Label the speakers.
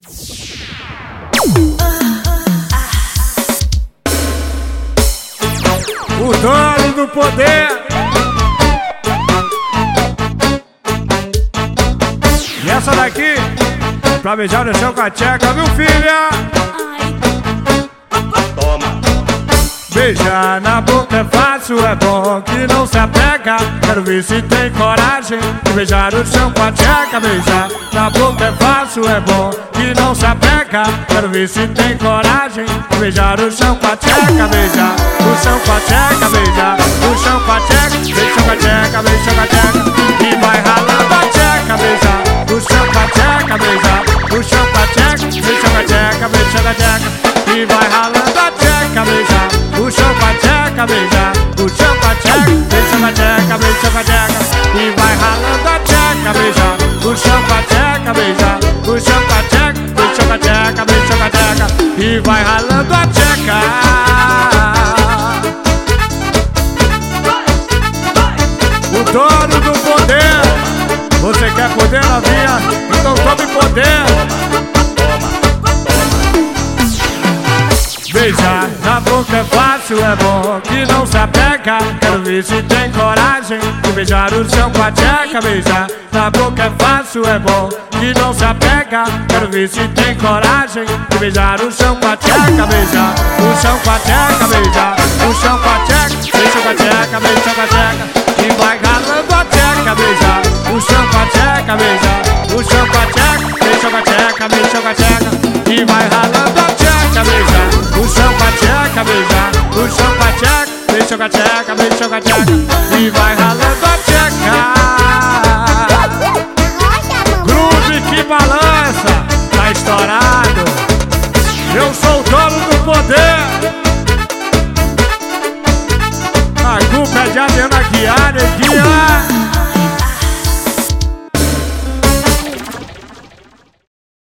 Speaker 1: O dono do poder. E essa daqui, pra beijar no chão com a tcheca, viu, filha?
Speaker 2: Toma.
Speaker 1: Beijar na boca é fácil, é bom que não se apega. Quero ver se tem coragem de beijar o chão com a tcheca. Beijar na boca é fácil, é bom que não se apega. Quero ver se tem coragem de beijar o chão com a tcheca. Beijar o chão com a tcheca, beijar o chão com a tcheca. Beija com a tcheca, beija com a tcheca. E vai ralando a tcheca, beijar o chão com a tcheca, beijar o chão com a tcheca. Beija com a tcheca, beija com a tcheca. E vai ralando a tcheca, beijar o chão com a tcheca, beijar o chão com a tcheca. Beija com a tcheca, beija com a tcheca. E vai ralando a tcheca, beijar o chão com a tcheca, beijar o chão com a tcheca. Beija com a tcheca, beija com a tcheca. E vai ralando a tcheca. O dono do poder. Você quer poder, novinha? Então tome poder. Beijar na boca é fácil, é bom que não se apega. Quero ver se tem coragem de beijar o chão com a tcheca. Beijar na boca é fácil, é bom que não se apega. Quero ver se tem coragem de beijar o chão com a tcheca. Beijar o chão com a tcheca, beijar o chão com a tcheca. Beija com a tcheca, beija com a tcheca. E vai ralando a tcheca, beijar o chão com a tcheca, beijar o chão com a tcheca. Beija com a tcheca, beija com a tcheca. E vai ralando a tcheca, beijar o chão com a tcheca, beijar o chão com a tcheca. Beija com a tcheca, beija com a tcheca. E vai ralando a tcheca. Groove que balança, tá estourado. Eu sou o dono do poder. A culpa é de Adriana